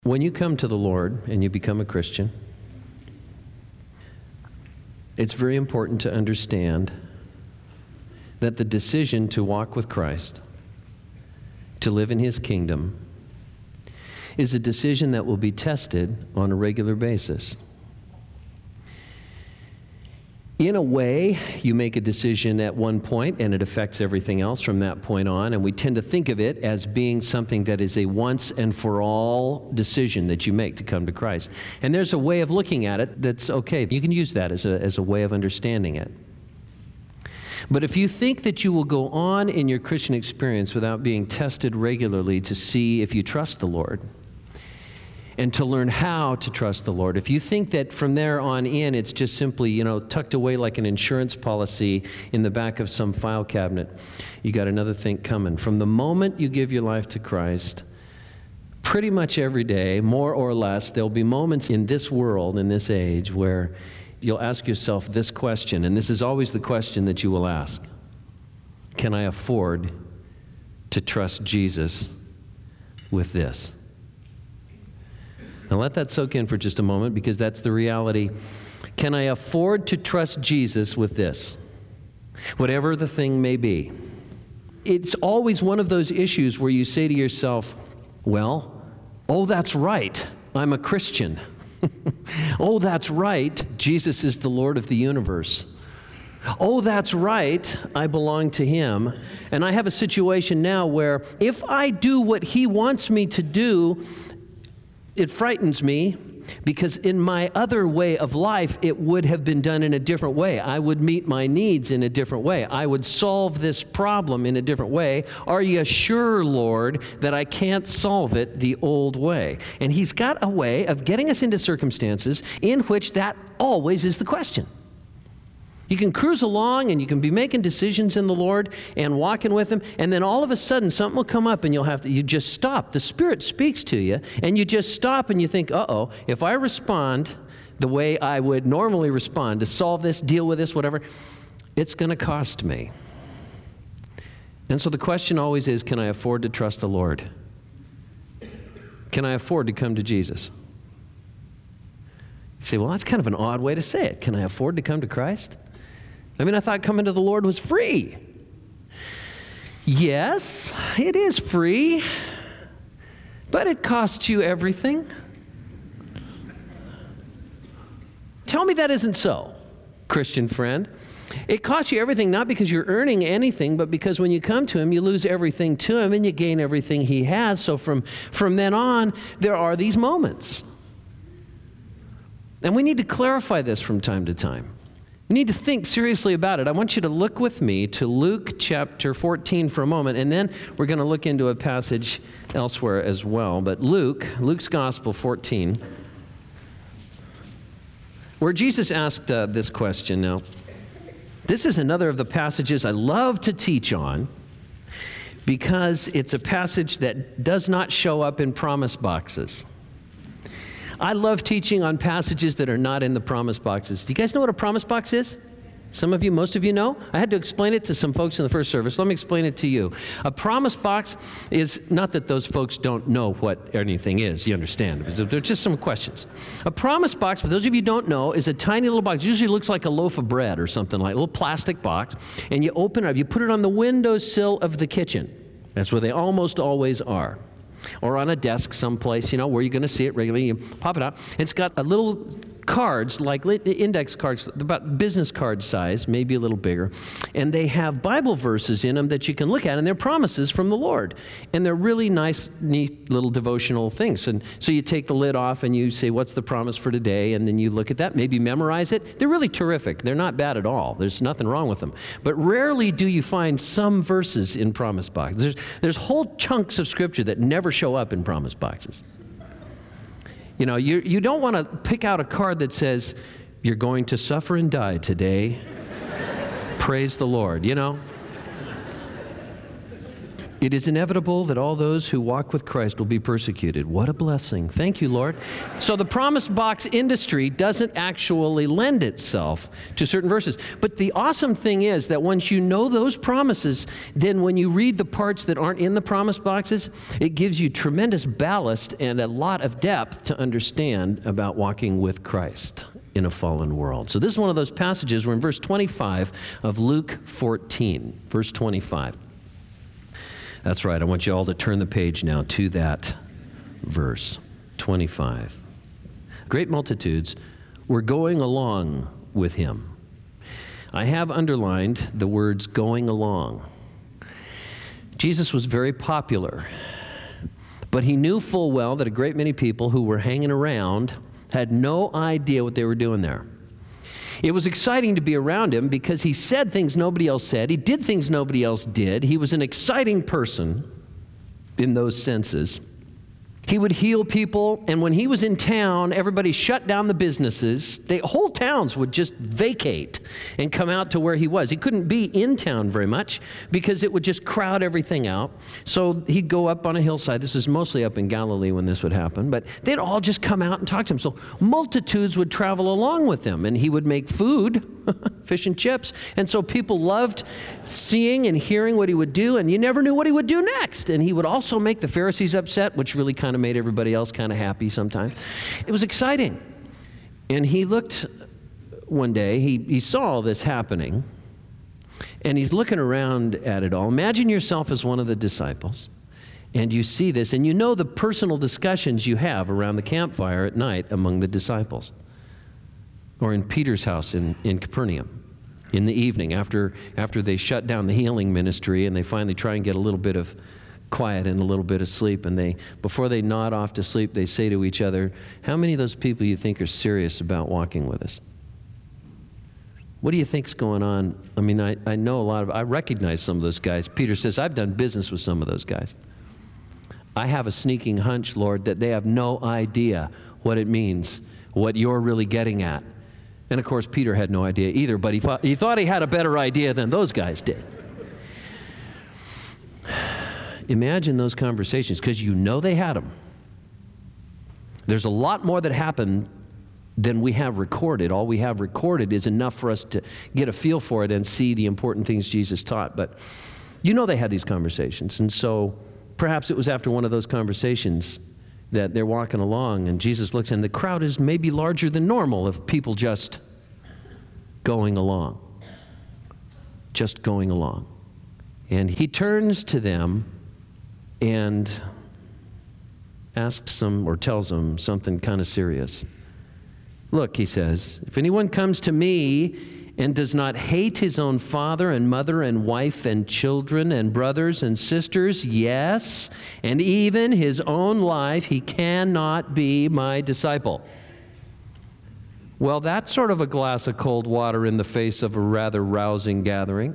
When you come to the Lord and you become a Christian, it's very important to understand that the decision to walk with Christ, to live in His kingdom, is a decision that will be tested on a regular basis. In a way, you make a decision at one point and it affects everything else from that point on, and we tend to think of it as being something that is a once and for all decision that you make to come to Christ. And there's a way of looking at it that's okay. You can use that as a way of understanding it. But if you think that you will go on in your Christian experience without being tested regularly to see if you trust the Lord, and to learn how to trust the Lord. If you think that from there on in, it's just simply, tucked away like an insurance policy in the back of some file cabinet, you got another thing coming. From the moment you give your life to Christ, pretty much every day, more or less, there'll be moments in this world, in this age, where you'll ask yourself this question, and this is always the question that you will ask. Can I afford to trust Jesus with this? Now let that soak in for just a moment, because that's the reality. Can I afford to trust Jesus with this? Whatever the thing may be. It's always one of those issues where you say to yourself, well, oh, that's right, I'm a Christian. Oh, that's right, Jesus is the Lord of the universe. Oh, that's right, I belong to Him. And I have a situation now where if I do what He wants me to do, it frightens me, because in my other way of life, it would have been done in a different way. I would meet my needs in a different way. I would solve this problem in a different way. Are you sure, Lord, that I can't solve it the old way? And He's got a way of getting us into circumstances in which that always is the question. You can cruise along and you can be making decisions in the Lord and walking with Him, and then all of a sudden something will come up and you just stop. The Spirit speaks to you and you just stop and you think, uh-oh, if I respond the way I would normally respond to solve this, deal with this, whatever, it's going to cost me. And so the question always is, can I afford to trust the Lord? Can I afford to come to Jesus? You say, well, that's kind of an odd way to say it. Can I afford to come to Christ? I thought coming to the Lord was free. Yes, it is free, but it costs you everything. Tell me that isn't so, Christian friend. It costs you everything, not because you're earning anything, but because when you come to Him, you lose everything to Him and you gain everything He has. So from then on, there are these moments. And we need to clarify this from time to time. We need to think seriously about it. I want you to look with me to Luke chapter 14 for a moment, and then we're going to look into a passage elsewhere as well. But Luke's Gospel 14, where Jesus asked this question. Now, this is another of the passages I love to teach on, because it's a passage that does not show up in promise boxes. I love teaching on passages that are not in the promise boxes. Do you guys know what a promise box is? Some of you, most of you know. I had to explain it to some folks in the first service. Let me explain it to you. A promise box is not that those folks don't know what anything is. You understand. There's just some questions. A promise box, for those of you who don't know, is a tiny little box. Usually looks like a loaf of bread or something like a little plastic box. And you open it up. You put it on the windowsill of the kitchen. That's where they almost always are. Or on a desk someplace, where you're going to see it regularly. You pop it out. It's got a little cards, like index cards, about business card size, maybe a little bigger. And they have Bible verses in them that you can look at, and they're promises from the Lord. And they're really nice, neat little devotional things. And so you take the lid off and you say, what's the promise for today? And then you look at that, maybe memorize it. They're really terrific. They're not bad at all. There's nothing wrong with them. But rarely do you find some verses in promise boxes. There's whole chunks of Scripture that never show up in promise boxes. You don't want to pick out a card that says, you're going to suffer and die today. Praise the Lord, It is inevitable that all those who walk with Christ will be persecuted. What a blessing. Thank you, Lord. So the promise box industry doesn't actually lend itself to certain verses. But the awesome thing is that once you know those promises, then when you read the parts that aren't in the promise boxes, it gives you tremendous ballast and a lot of depth to understand about walking with Christ in a fallen world. So this is one of those passages. We're in verse 25 of Luke 14. Verse 25. That's right. I want you all to turn the page now to that verse 25. Great multitudes were going along with him. I have underlined the words going along. Jesus was very popular, but he knew full well that a great many people who were hanging around had no idea what they were doing there. It was exciting to be around him because he said things nobody else said. He did things nobody else did. He was an exciting person in those senses. He would heal people, and when he was in town, everybody shut down the businesses. Whole towns would just vacate and come out to where he was. He couldn't be in town very much because it would just crowd everything out. So he'd go up on a hillside. This is mostly up in Galilee when this would happen, but they'd all just come out and talk to him. So multitudes would travel along with him, and he would make food, fish and chips, and so people loved seeing and hearing what he would do, and you never knew what he would do next. And he would also make the Pharisees upset, which really kind of made everybody else kind of happy sometimes. It was exciting. And he looked one day, he saw all this happening, and he's looking around at it all. Imagine yourself as one of the disciples, and you see this, and you know the personal discussions you have around the campfire at night among the disciples, or in Peter's house in Capernaum in the evening after they shut down the healing ministry and they finally try and get a little bit of quiet and a little bit of sleep, and before they nod off to sleep, they say to each other, how many of those people you think are serious about walking with us? What do you think's going on? I mean, I know I recognize some of those guys. Peter says, I've done business with some of those guys. I have a sneaking hunch, Lord, that they have no idea what it means, what you're really getting at. And of course, Peter had no idea either, but he thought he had a better idea than those guys did. Imagine those conversations, because you know they had them. There's a lot more that happened than we have recorded. All we have recorded is enough for us to get a feel for it and see the important things Jesus taught. But you know they had these conversations. And so perhaps it was after one of those conversations that they're walking along and Jesus looks, and the crowd is maybe larger than normal of people just going along. Just going along. And he turns to them and asks them or tells them something kind of serious. Look, he says, if anyone comes to me and does not hate his own father and mother and wife and children and brothers and sisters, yes, and even his own life, he cannot be my disciple. Well, that's sort of a glass of cold water in the face of a rather rousing gathering.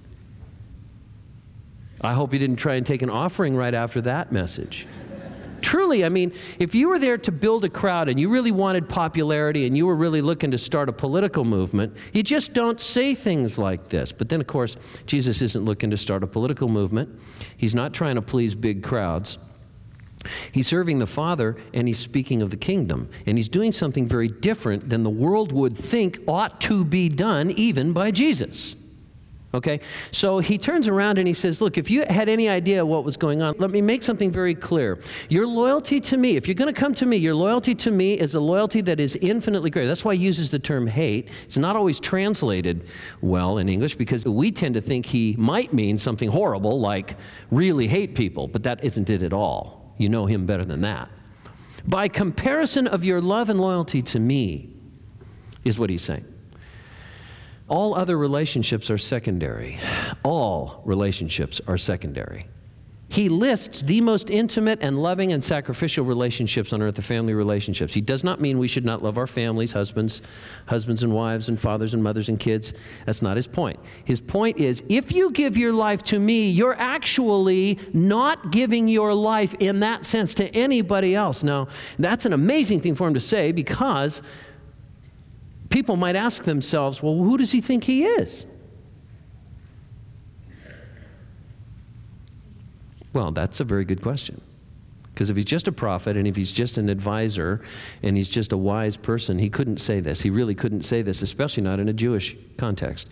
I hope you didn't try and take an offering right after that message. Truly, I mean, if you were there to build a crowd and you really wanted popularity and you were really looking to start a political movement, you just don't say things like this. But then, of course, Jesus isn't looking to start a political movement. He's not trying to please big crowds. He's serving the Father, and he's speaking of the kingdom. And he's doing something very different than the world would think ought to be done, even by Jesus. Okay, so he turns around and he says, look, if you had any idea what was going on, let me make something very clear. Your loyalty to me, if you're going to come to me, your loyalty to me is a loyalty that is infinitely greater. That's why he uses the term hate. It's not always translated well in English because we tend to think he might mean something horrible like really hate people, but that isn't it at all. You know him better than that. By comparison of your love and loyalty to me is what he's saying. All other relationships are secondary. All relationships are secondary. He lists the most intimate and loving and sacrificial relationships on earth, the family relationships. He does not mean we should not love our families, husbands and wives, and fathers and mothers and kids. That's not his point. His point is, if you give your life to me, you're actually not giving your life in that sense to anybody else. Now, that's an amazing thing for him to say because people might ask themselves, well, who does he think he is? Well, that's a very good question. Because if he's just a prophet and if he's just an advisor and he's just a wise person, he couldn't say this. He really couldn't say this, especially not in a Jewish context.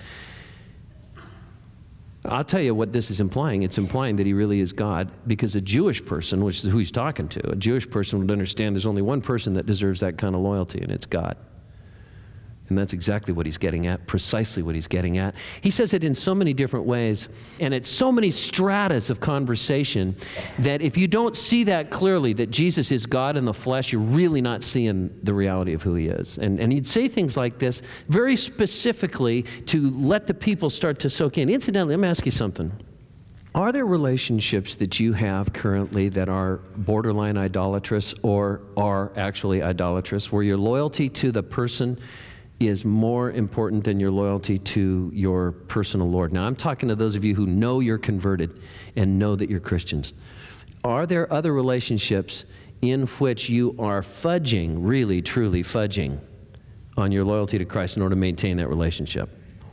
I'll tell you what this is implying. It's implying that he really is God, because a Jewish person, which is who he's talking to, a Jewish person would understand there's only one person that deserves that kind of loyalty, and it's God. And that's exactly what he's getting at, precisely what he's getting at. He says it in so many different ways, and it's so many stratas of conversation that if you don't see that clearly, that Jesus is God in the flesh, you're really not seeing the reality of who he is. And he'd say things like this very specifically to let the people start to soak in. Incidentally, let me ask you something. Are there relationships that you have currently that are borderline idolatrous or are actually idolatrous, where your loyalty to the person is more important than your loyalty to your personal Lord? Now, I'm talking to those of you who know you're converted and know that you're Christians. Are there other relationships in which you are fudging, really, truly fudging on your loyalty to Christ in order to maintain that relationship?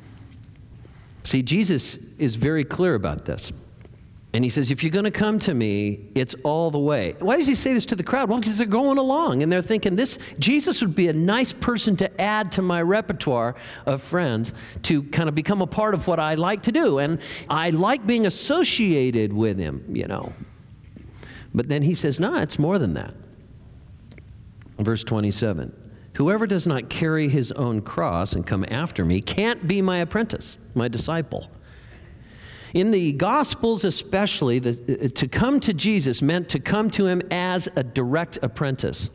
See, Jesus is very clear about this. And he says, if you're going to come to me, it's all the way. Why does he say this to the crowd? Well, because they're going along, and they're thinking, Jesus would be a nice person to add to my repertoire of friends to kind of become a part of what I like to do. And I like being associated with him, you know. But then he says, no, it's more than that. Verse 27, whoever does not carry his own cross and come after me can't be my apprentice, my disciple. In the Gospels especially, to come to Jesus meant to come to him as a direct apprentice,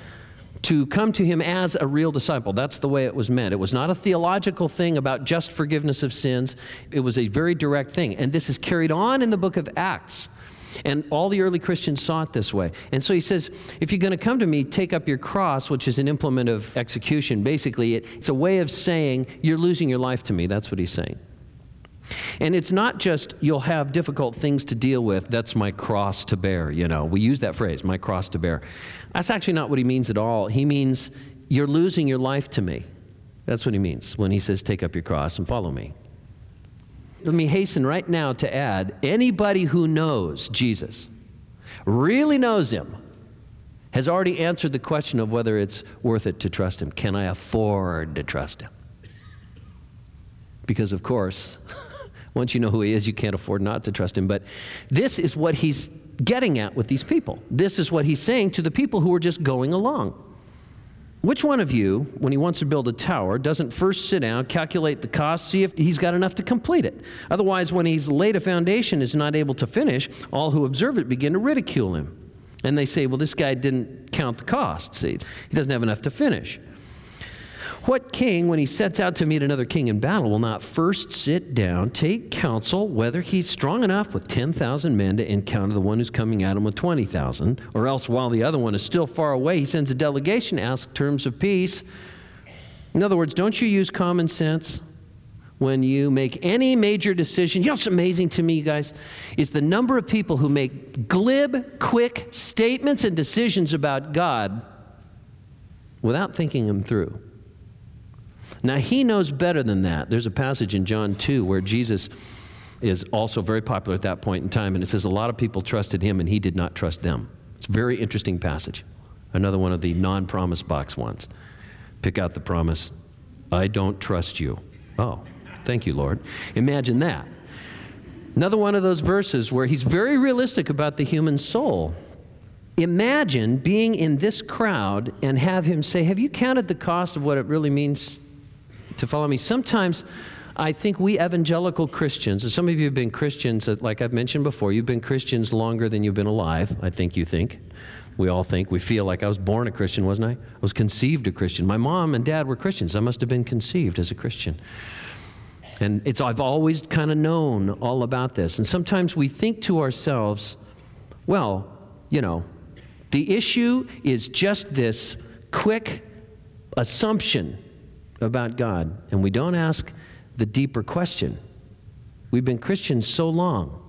to come to him as a real disciple. That's the way it was meant. It was not a theological thing about just forgiveness of sins. It was a very direct thing. And this is carried on in the book of Acts. And all the early Christians saw it this way. And so he says, if you're going to come to me, take up your cross, which is an implement of execution. Basically, it's a way of saying, you're losing your life to me. That's what he's saying. And it's not just you'll have difficult things to deal with, that's my cross to bear, you know. We use that phrase, my cross to bear. That's actually not what he means at all. He means you're losing your life to me. That's what he means when he says take up your cross and follow me. Let me hasten right now to add, anybody who knows Jesus, really knows him, has already answered the question of whether it's worth it to trust him. Can I afford to trust him? Because of course, once you know who he is, you can't afford not to trust him. But this is what he's getting at with these people. This is what he's saying to the people who are just going along. Which one of you, when he wants to build a tower, doesn't first sit down, calculate the cost, see if he's got enough to complete it? Otherwise, when he's laid a foundation, is not able to finish, all who observe it begin to ridicule him. And they say, well, this guy didn't count the cost. See, he doesn't have enough to finish. What king, when he sets out to meet another king in battle, will not first sit down, take counsel, whether he's strong enough with 10,000 men to encounter the one who's coming at him with 20,000, or else while the other one is still far away, he sends a delegation to ask terms of peace. In other words, don't you use common sense when you make any major decision? You know what's amazing to me, you guys, is the number of people who make glib, quick statements and decisions about God without thinking them through. Now, he knows better than that. There's a passage in John 2 where Jesus is also very popular at that point in time, and it says a lot of people trusted him and he did not trust them. It's a very interesting passage. Another one of the non-promise box ones. Pick out the promise, I don't trust you. Oh, thank you, Lord. Imagine that. Another one of those verses where he's very realistic about the human soul. Imagine being in this crowd and have him say, have you counted the cost of what it really means to follow me? Sometimes I think we evangelical Christians, and some of you have been Christians, like I've mentioned before, you've been Christians longer than you've been alive. I think you think. We all think. We feel like I was born a Christian, wasn't I? I was conceived a Christian. My mom and dad were Christians. I must have been conceived as a Christian. And I've always kind of known all about this. And sometimes we think to ourselves, well, you know, the issue is just this quick assumption about God, and we don't ask the deeper question. We've been Christians so long.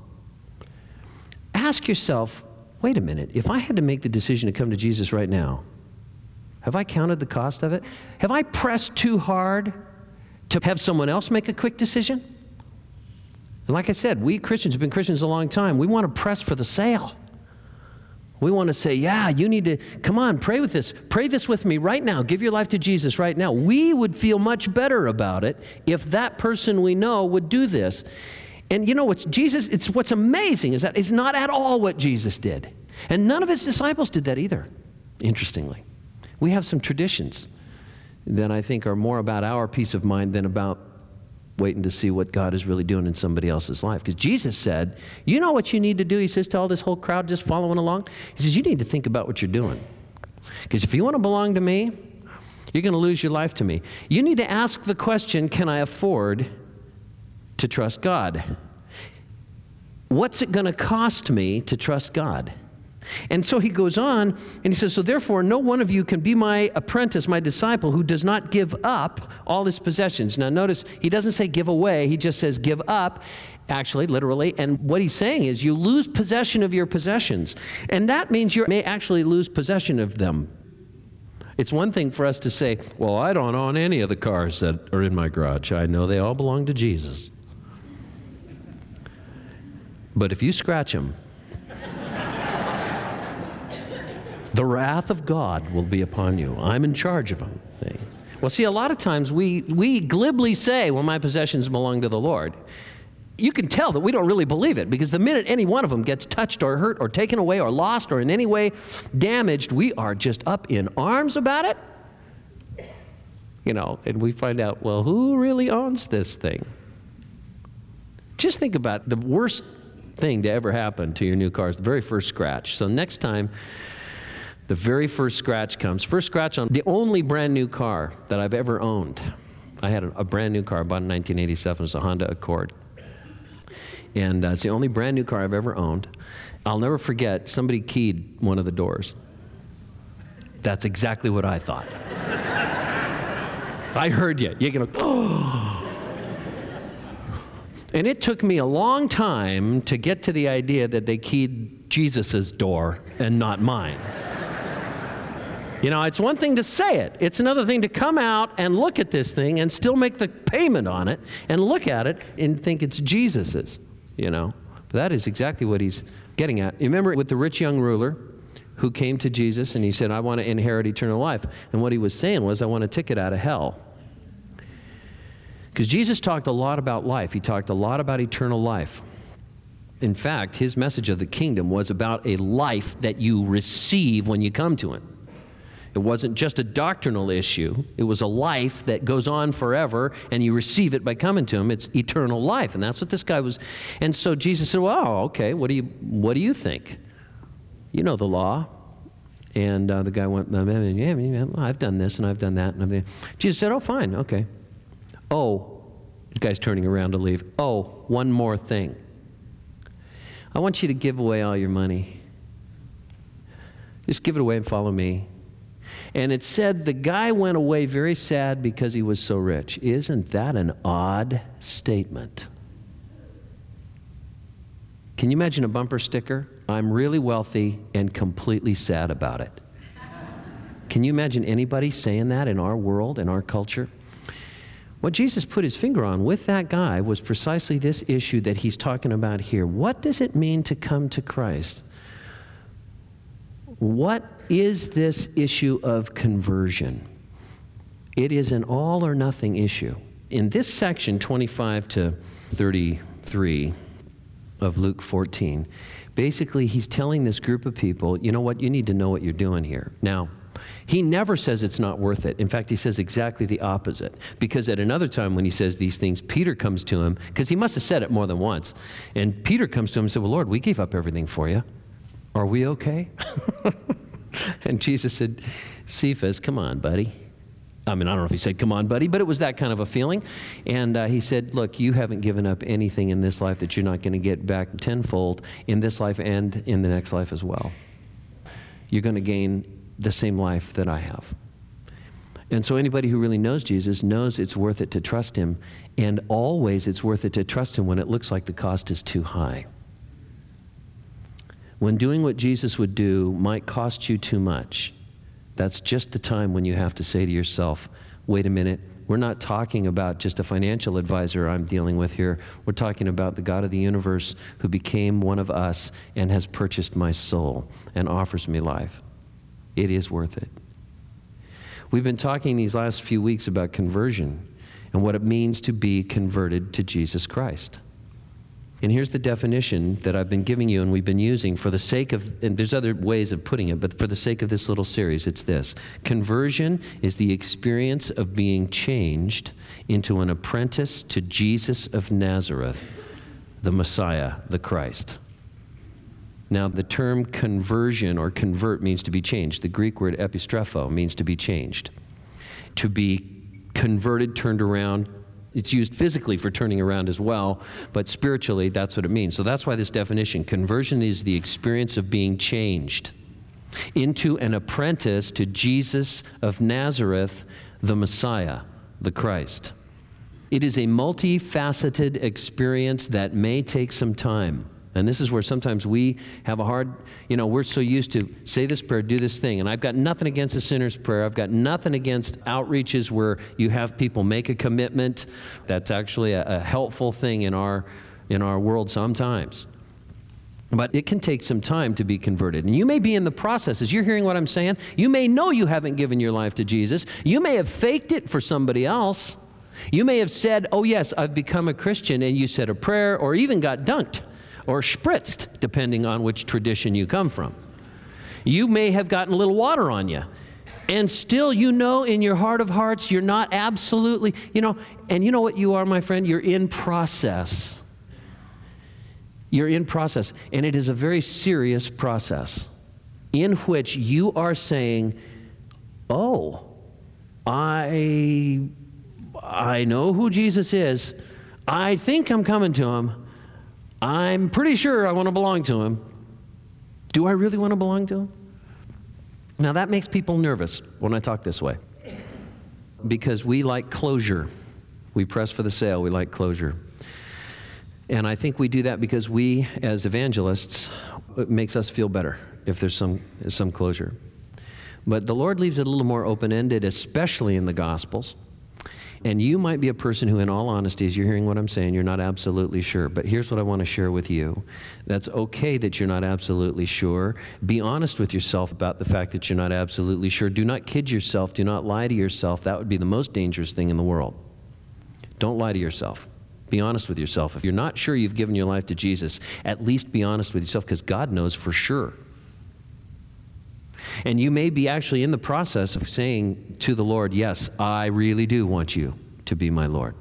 Ask yourself, wait a minute, if I had to make the decision to come to Jesus right now, have I counted the cost of it? Have I pressed too hard to have someone else make a quick decision? And like I said, we Christians have been Christians a long time. We want to press for the sale. We want to say, yeah, you need to, come on, pray with this. Pray this with me right now. Give your life to Jesus right now. We would feel much better about it if that person we know would do this. And you know what's what's amazing is that it's not at all what Jesus did. And none of his disciples did that either, interestingly. We have some traditions that I think are more about our peace of mind than about waiting to see what God is really doing in somebody else's life. Because Jesus said, you know what you need to do? He says to all this whole crowd just following along. He says, you need to think about what you're doing. Because if you want to belong to me, you're going to lose your life to me. You need to ask the question, can I afford to trust God? What's it going to cost me to trust God? And so he goes on, and he says, so therefore, no one of you can be my apprentice, my disciple, who does not give up all his possessions. Now notice, he doesn't say give away, he just says give up, actually, literally. And what he's saying is you lose possession of your possessions. And that means you may actually lose possession of them. It's one thing for us to say, well, I don't own any of the cars that are in my garage. I know they all belong to Jesus. But if you scratch them, the wrath of God will be upon you. I'm in charge of them. See? Well, see, a lot of times we glibly say, well, my possessions belong to the Lord. You can tell that we don't really believe it, because the minute any one of them gets touched or hurt or taken away or lost or in any way damaged, we are just up in arms about it. You know, and we find out, well, who really owns this thing? Just think about the worst thing to ever happen to your new car is the very first scratch. So next time the very first scratch comes, first scratch on the only brand new car that I've ever owned. I had a brand new car, bought in 1987, it was a Honda Accord. And it's the only brand new car I've ever owned. I'll never forget, somebody keyed one of the doors. That's exactly what I thought. I heard you. You're going, oh. And it took me a long time to get to the idea that they keyed Jesus's door and not mine. You know, it's one thing to say it. It's another thing to come out and look at this thing and still make the payment on it and look at it and think it's Jesus's, you know. But that is exactly what he's getting at. You remember with the rich young ruler who came to Jesus and he said, I want to inherit eternal life. And what he was saying was, I want a ticket out of hell. Because Jesus talked a lot about life. He talked a lot about eternal life. In fact, his message of the kingdom was about a life that you receive when you come to him. It wasn't just a doctrinal issue. It was a life that goes on forever, and you receive it by coming to him. It's eternal life, and that's what this guy was. And so Jesus said, well, okay, what do you think? You know the law. And the guy went, yeah, I've done this, and I've done that. And Jesus said, oh, fine, okay. Oh, the guy's turning around to leave. Oh, one more thing. I want you to give away all your money. Just give it away and follow me. And it said the guy went away very sad because he was so rich. Isn't that an odd statement? Can you imagine a bumper sticker? I'm really wealthy and completely sad about it. Can you imagine anybody saying that in our world, in our culture? What Jesus put his finger on with that guy was precisely this issue that he's talking about here. What does it mean to come to Christ? What is this issue of conversion? It is an all or nothing issue. In this section, 25 to 33 of Luke 14, basically he's telling this group of people, you know what, you need to know what you're doing here. Now, he never says it's not worth it. In fact, he says exactly the opposite. Because at another time when he says these things, Peter comes to him, because he must have said it more than once. And Peter comes to him and said, well, Lord, we gave up everything for you. Are we okay? And Jesus said, Cephas, come on, buddy. I mean, I don't know if he said, come on, buddy, but it was that kind of a feeling. And he said, look, you haven't given up anything in this life that you're not going to get back tenfold in this life and in the next life as well. You're going to gain the same life that I have. And so anybody who really knows Jesus knows it's worth it to trust him. And always it's worth it to trust him when it looks like the cost is too high. When doing what Jesus would do might cost you too much, that's just the time when you have to say to yourself, wait a minute, We're not talking about just a financial advisor I'm dealing with here. We're talking about the God of the universe who became one of us and has purchased my soul and offers me life. It is worth it. We've been talking these last few weeks about conversion and what it means to be converted to Jesus Christ. And here's the definition that I've been giving you and we've been using for the sake of, and there's other ways of putting it, but for the sake of this little series, it's this. Conversion is the experience of being changed into an apprentice to Jesus of Nazareth, the Messiah, the Christ. Now, the term conversion or convert means to be changed. The Greek word epistrepho means to be changed. To be converted, turned around. It's used physically for turning around as well, but spiritually, that's what it means. So that's why this definition, conversion is the experience of being changed into an apprentice to Jesus of Nazareth, the Messiah, the Christ. It is a multifaceted experience that may take some time. And this is where sometimes we have a hard, we're so used to say this prayer, do this thing. And I've got nothing against the sinner's prayer. I've got nothing against outreaches where you have people make a commitment. That's actually a helpful thing in our world sometimes. But it can take some time to be converted. And you may be in the process. As you're hearing what I'm saying, you may know you haven't given your life to Jesus. You may have faked it for somebody else. You may have said, oh yes, I've become a Christian, and you said a prayer or even got dunked or spritzed, depending on which tradition you come from. You may have gotten a little water on you, and still in your heart of hearts, you're not absolutely, and you know what you are, my friend? You're in process. You're in process, and it is a very serious process in which you are saying, oh, I know who Jesus is. I think I'm coming to him. I'm pretty sure I want to belong to him. Do I really want to belong to him? Now that makes people nervous when I talk this way, because we like closure. We press for the sale. We like closure. And I think we do that because we, as evangelists, it makes us feel better if there's some closure. But the Lord leaves it a little more open-ended, especially in the Gospels. And you might be a person who, in all honesty, as you're hearing what I'm saying, you're not absolutely sure. But here's what I want to share with you. That's okay that you're not absolutely sure. Be honest with yourself about the fact that you're not absolutely sure. Do not kid yourself. Do not lie to yourself. That would be the most dangerous thing in the world. Don't lie to yourself. Be honest with yourself. If you're not sure you've given your life to Jesus, at least be honest with yourself, because God knows for sure. And you may be actually in the process of saying to the Lord, yes, I really do want you to be my Lord.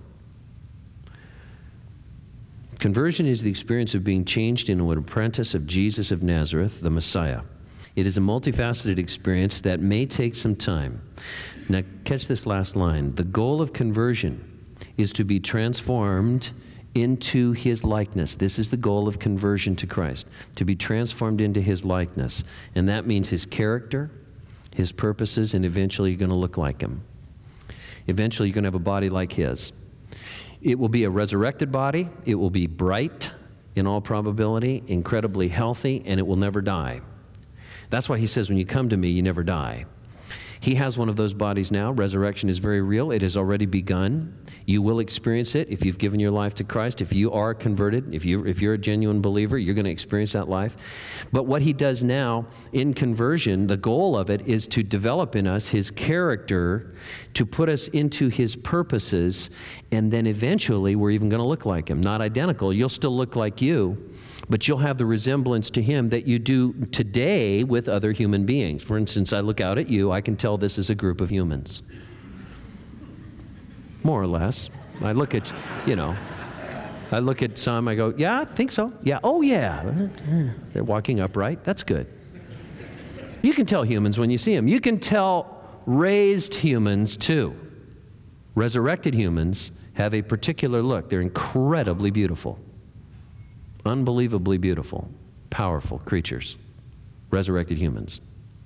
Conversion is the experience of being changed into an apprentice of Jesus of Nazareth, the Messiah. It is a multifaceted experience that may take some time. Now, catch this last line. The goal of conversion is to be transformed into his likeness. This is the goal of conversion to Christ, to be transformed into his likeness. And that means his character, his purposes, and eventually you're going to look like him. Eventually you're going to have a body like his. It will be a resurrected body. It will be bright in all probability, incredibly healthy, and it will never die. That's why he says, when you come to me, you never die. He has one of those bodies now. Resurrection is very real. It has already begun. You will experience it if you've given your life to Christ. If you are converted, if you're a genuine believer, you're going to experience that life. But what he does now in conversion, the goal of it is to develop in us his character, to put us into his purposes, and then eventually we're even going to look like him. Not identical. You'll still look like you, but you'll have the resemblance to him that you do today with other human beings. For instance, I look out at you, I can tell this is a group of humans. More or less. I look at, I look at some, I go, yeah, I think so. Yeah, oh yeah. They're walking upright. That's good. You can tell humans when you see them. You can tell raised humans too. Resurrected humans have a particular look. They're incredibly beautiful. Unbelievably beautiful, powerful creatures, resurrected humans.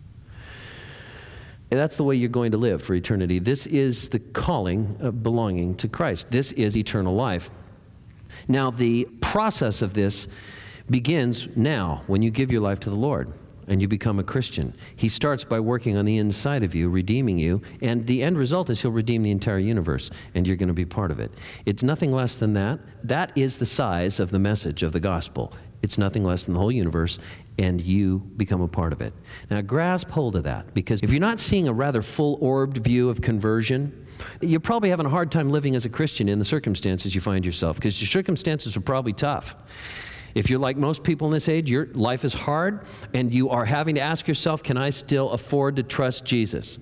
And that's the way you're going to live for eternity. This is the calling of belonging to Christ. This is eternal life. Now, the process of this begins now when you give your life to the Lord. and you become a Christian. He starts by working on the inside of you, redeeming you, and the end result is he'll redeem the entire universe, and you're going to be part of it. It's nothing less than that. That is the size of the message of the gospel. It's nothing less than the whole universe, and you become a part of it. Now, grasp hold of that, because if you're not seeing a rather full-orbed view of conversion, you're probably having a hard time living as a Christian in the circumstances you find yourself, because your circumstances are probably tough. If you're like most people in this age, your life is hard, and you are having to ask yourself, can I still afford to trust Jesus?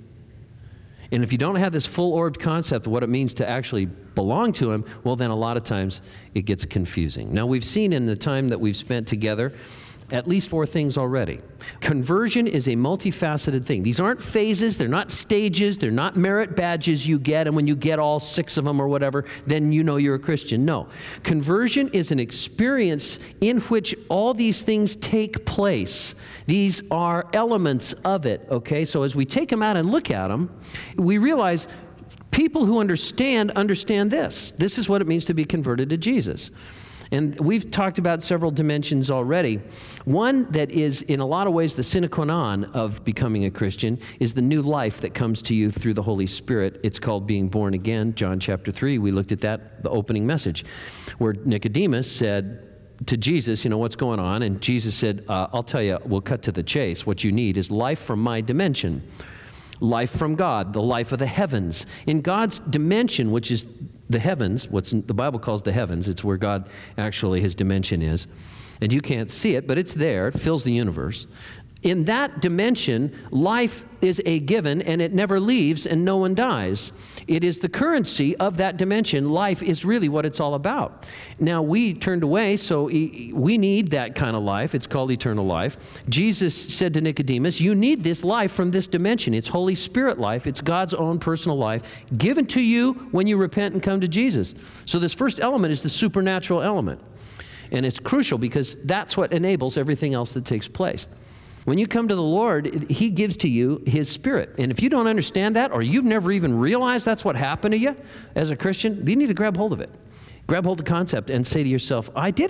And if you don't have this full-orbed concept of what it means to actually belong to him, well, then a lot of times it gets confusing. Now, we've seen in the time that we've spent together at least 4 things already. Conversion is a multifaceted thing. These aren't phases, they're not stages, they're not merit badges you get, and when you get all 6 of them or whatever, then you know you're a Christian. No. Conversion is an experience in which all these things take place. These are elements of it, okay? So as we take them out and look at them, we realize people who understand this. This is what it means to be converted to Jesus. And we've talked about several dimensions already. One that is, in a lot of ways, the sine qua non of becoming a Christian is the new life that comes to you through the Holy Spirit. It's called being born again. John chapter 3, we looked at that, the opening message, where Nicodemus said to Jesus, what's going on? And Jesus said, I'll tell you, we'll cut to the chase. What you need is life from my dimension. Life from God, the life of the heavens. In God's dimension, which is the heavens, what the Bible calls the heavens, it's where God actually, his dimension is. And you can't see it, but it's there. It fills the universe. In that dimension, life is a given, and it never leaves, and no one dies. It is the currency of that dimension. Life is really what it's all about. Now, we turned away, so we need that kind of life. It's called eternal life. Jesus said to Nicodemus, you need this life from this dimension. It's Holy Spirit life. It's God's own personal life given to you when you repent and come to Jesus. So this first element is the supernatural element. And it's crucial because that's what enables everything else that takes place. When you come to the Lord, he gives to you his Spirit. And if you don't understand that, or you've never even realized that's what happened to you as a Christian, you need to grab hold of it. Grab hold of the concept and say to yourself,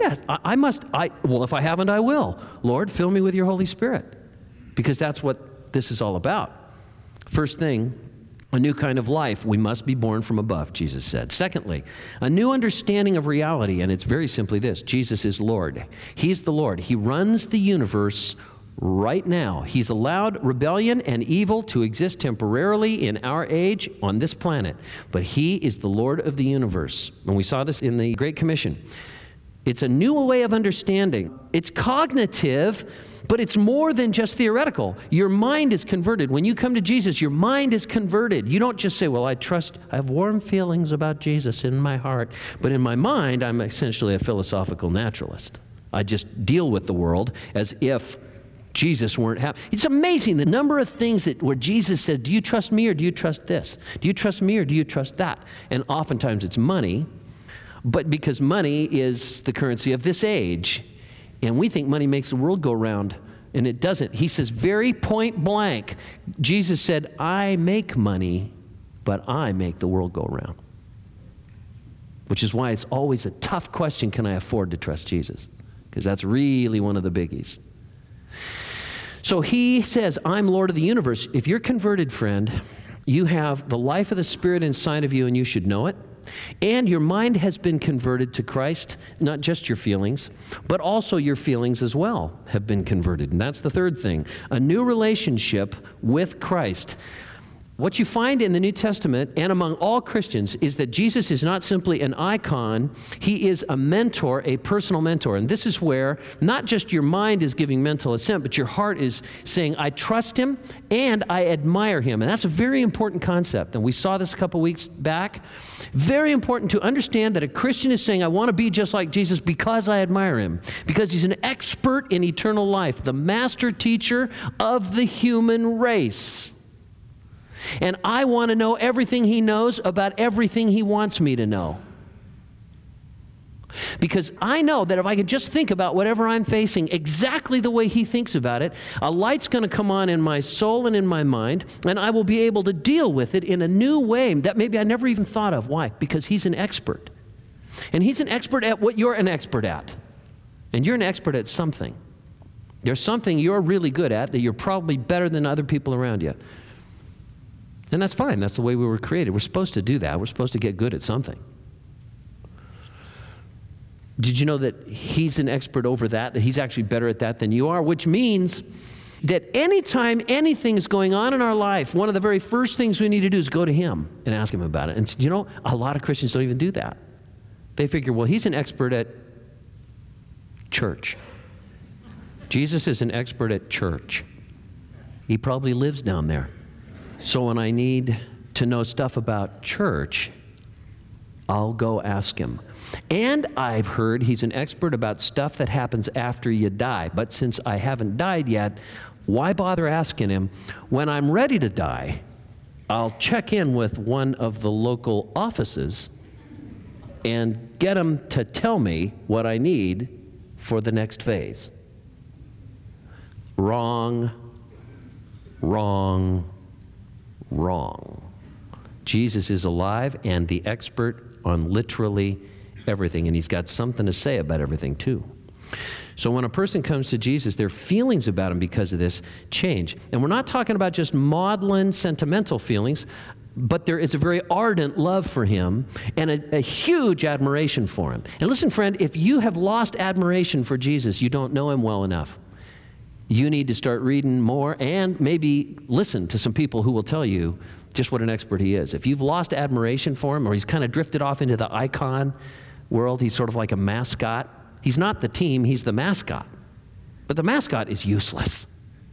well, if I haven't, I will. Lord, fill me with your Holy Spirit. Because that's what this is all about. First thing, a new kind of life. We must be born from above, Jesus said. Secondly, a new understanding of reality. And it's very simply this: Jesus is Lord. He's the Lord. He runs the universe right now. He's allowed rebellion and evil to exist temporarily in our age on this planet, but he is the Lord of the universe. And we saw this in the Great Commission. It's a new way of understanding. It's cognitive, but it's more than just theoretical. Your mind is converted. When you come to Jesus, your mind is converted. You don't just say, well, I have warm feelings about Jesus in my heart, but in my mind, I'm essentially a philosophical naturalist. I just deal with the world as if Jesus weren't happy. It's amazing the number of things where Jesus said, do you trust me or do you trust this? Do you trust me or do you trust that? And oftentimes it's money, but because money is the currency of this age, and we think money makes the world go round, and it doesn't. He says very point blank, Jesus said, I make money, but I make the world go round. Which is why it's always a tough question, can I afford to trust Jesus? Because that's really one of the biggies. So he says, I'm Lord of the universe. If you're converted, friend, you have the life of the Spirit inside of you, and you should know it. And your mind has been converted to Christ, not just your feelings, but also your feelings as well have been converted. And that's the third thing, a new relationship with Christ. What you find in the New Testament and among all Christians is that Jesus is not simply an icon, he is a mentor, a personal mentor. And this is where not just your mind is giving mental assent, but your heart is saying, I trust him and I admire him. And that's a very important concept. And we saw this a couple weeks back. Very important to understand that a Christian is saying, I want to be just like Jesus because I admire him, because he's an expert in eternal life, the master teacher of the human race. And I want to know everything he knows about everything he wants me to know. Because I know that if I could just think about whatever I'm facing exactly the way he thinks about it, a light's going to come on in my soul and in my mind, and I will be able to deal with it in a new way that maybe I never even thought of. Why? Because he's an expert. And he's an expert at what you're an expert at. And you're an expert at something. There's something you're really good at that you're probably better than other people around you. And that's fine. That's the way we were created. We're supposed to do that. We're supposed to get good at something. Did you know that he's an expert over that he's actually better at that than you are? Which means that anytime anything is going on in our life, one of the very first things we need to do is go to him and ask him about it. And you know, a lot of Christians don't even do that. They figure, well, he's an expert at church. Jesus is an expert at church. He probably lives down there. So when I need to know stuff about church, I'll go ask him. And I've heard he's an expert about stuff that happens after you die. But since I haven't died yet, why bother asking him? When I'm ready to die, I'll check in with one of the local offices and get him to tell me what I need for the next phase. Wrong, wrong, wrong. Jesus is alive and the expert on literally everything, and he's got something to say about everything too. So when a person comes to Jesus, their feelings about him because of this change. And we're not talking about just maudlin, sentimental feelings, but there is a very ardent love for him and a huge admiration for him. And listen, friend, if you have lost admiration for Jesus, you don't know him well enough. You need to start reading more and maybe listen to some people who will tell you just what an expert he is. If you've lost admiration for him, or he's kind of drifted off into the icon world, he's sort of like a mascot. He's not the team, he's the mascot. But the mascot is useless.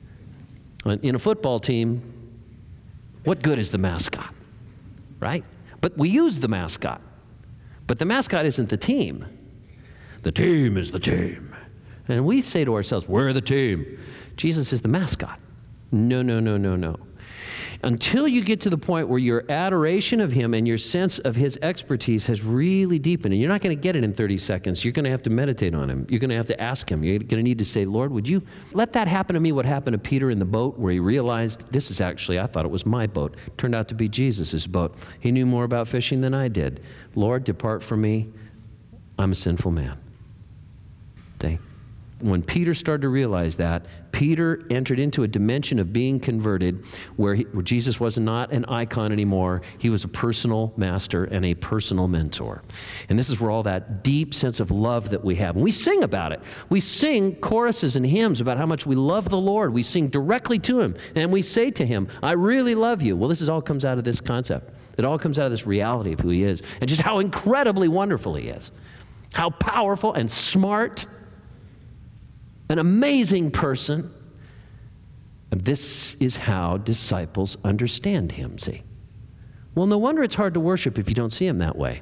In a football team, what good is the mascot, right? But we use the mascot. But the mascot isn't the team. The team is the team. And we say to ourselves, we're the team. Jesus is the mascot. No, no, no, no, no. Until you get to the point where your adoration of him and your sense of his expertise has really deepened, and you're not going to get it in 30 seconds. You're going to have to meditate on him. You're going to have to ask him. You're going to need to say, Lord, would you let that happen to me, what happened to Peter in the boat, where he realized, this is actually, I thought it was my boat. Turned out to be Jesus' boat. He knew more about fishing than I did. Lord, depart from me. I'm a sinful man. See? When Peter started to realize that, Peter entered into a dimension of being converted where Jesus was not an icon anymore. He was a personal master and a personal mentor. And this is where all that deep sense of love that we have. And we sing about it. We sing choruses and hymns about how much we love the Lord. We sing directly to him. And we say to him, I really love you. Well, this all comes out of this concept. It all comes out of this reality of who he is and just how incredibly wonderful he is. How powerful and smart, an amazing person. And this is how disciples understand him, see? Well, no wonder it's hard to worship if you don't see him that way.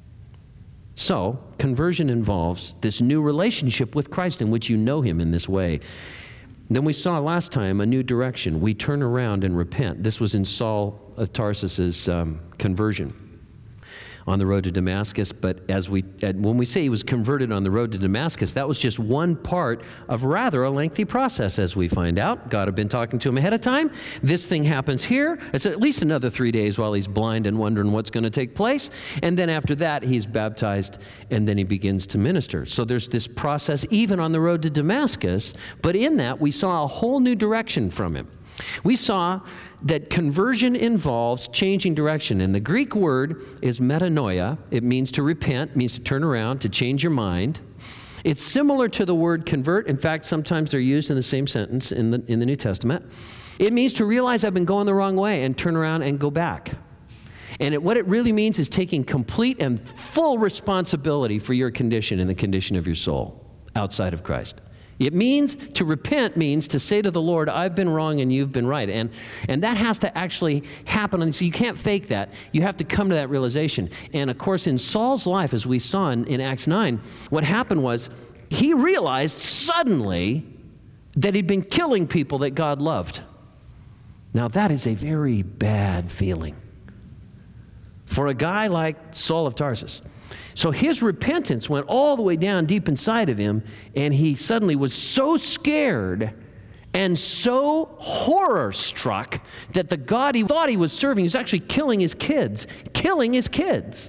So, conversion involves this new relationship with Christ in which you know him in this way. Then we saw last time a new direction. We turn around and repent. This was in Saul of Tarsus's conversion on the road to Damascus. But when we say he was converted on the road to Damascus, that was just one part of rather a lengthy process, as we find out. God had been talking to him ahead of time. This thing happens here. It's at least another 3 days while he's blind and wondering what's going to take place. And then after that, he's baptized, and then he begins to minister. So there's this process even on the road to Damascus. But in that, we saw a whole new direction from him. We saw that conversion involves changing direction. And the Greek word is metanoia. It means to repent, means to turn around, to change your mind. It's similar to the word convert. In fact, sometimes they're used in the same sentence in the New Testament. It means to realize I've been going the wrong way and turn around and go back. And what it really means is taking complete and full responsibility for your condition and the condition of your soul outside of Christ. It means to repent means to say to the Lord, I've been wrong and you've been right. And that has to actually happen. So you can't fake that. You have to come to that realization. And of course, in Saul's life, as we saw in Acts 9, what happened was he realized suddenly that he'd been killing people that God loved. Now that is a very bad feeling for a guy like Saul of Tarsus. So his repentance went all the way down deep inside of him, and he suddenly was so scared and so horror-struck that the God he thought he was serving was actually killing his kids. Killing his kids.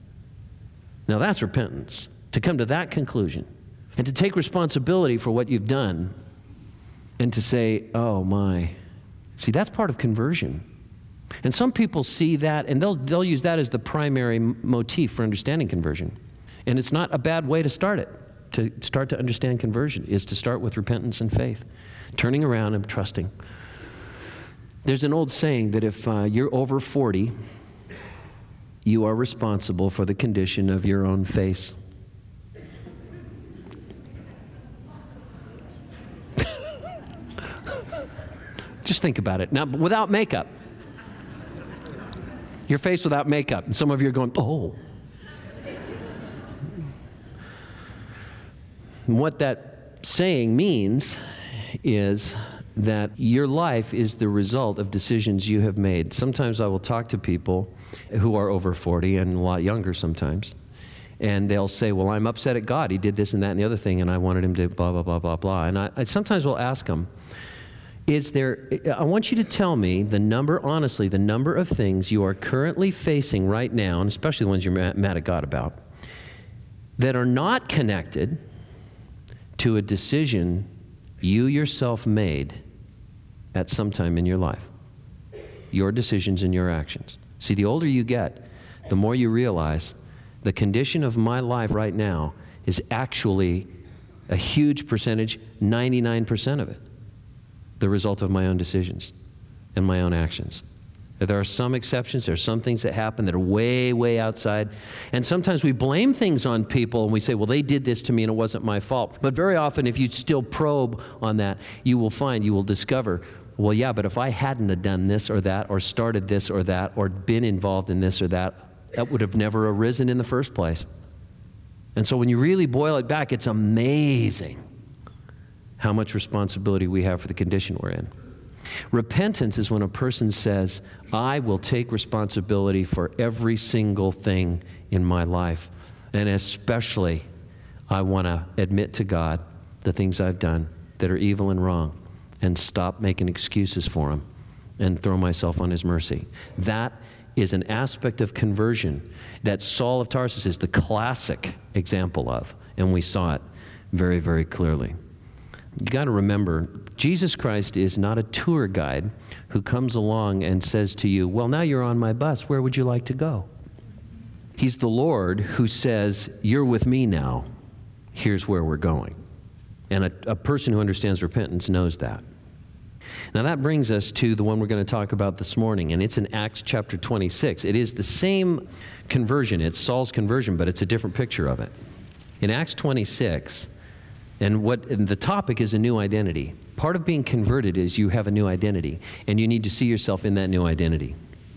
Now that's repentance. To come to that conclusion and to take responsibility for what you've done and to say, oh my. See, that's part of conversion. And some people see that, and they'll use that as the primary motif for understanding conversion. And it's not a bad way to start it. To start to understand conversion is to start with repentance and faith, turning around and trusting. There's an old saying that if you're over 40, you are responsible for the condition of your own face. Just think about it. Now, without makeup. Your face without makeup. And some of you are going, oh. What that saying means is that your life is the result of decisions you have made. Sometimes I will talk to people who are over 40 and a lot younger sometimes, and they'll say, well, I'm upset at God. He did this and that and the other thing, and I wanted him to blah, blah, blah, blah, blah. And I sometimes will ask them, I want you to tell me honestly, the number of things you are currently facing right now, and especially the ones you're mad at God about, that are not connected to a decision you yourself made at some time in your life. Your decisions and your actions. See, the older you get, the more you realize the condition of my life right now is actually a huge percentage, 99% of it, the result of my own decisions and my own actions. There are some exceptions. There are some things that happen that are way, way outside. And sometimes we blame things on people and we say, well, they did this to me and it wasn't my fault. But very often, if you still probe on that, you will discover, well, yeah, but if I hadn't have done this or that, or started this or that, or been involved in this or that, that would have never arisen in the first place. And so when you really boil it back, it's amazing how much responsibility we have for the condition we're in. Repentance is when a person says, I will take responsibility for every single thing in my life. And especially, I want to admit to God the things I've done that are evil and wrong and stop making excuses for them and throw myself on his mercy. That is an aspect of conversion that Saul of Tarsus is the classic example of. And we saw it very, very clearly. You got to remember, Jesus Christ is not a tour guide who comes along and says to you, well, now you're on my bus, where would you like to go? He's the Lord who says, you're with me now, here's where we're going. And a person who understands repentance knows that. Now that brings us to the one we're going to talk about this morning, and it's in Acts chapter 26. It is the same conversion, it's Saul's conversion, but it's a different picture of it. In Acts 26, and the topic is a new identity. Part of being converted is you have a new identity, and you need to see yourself in that new identity.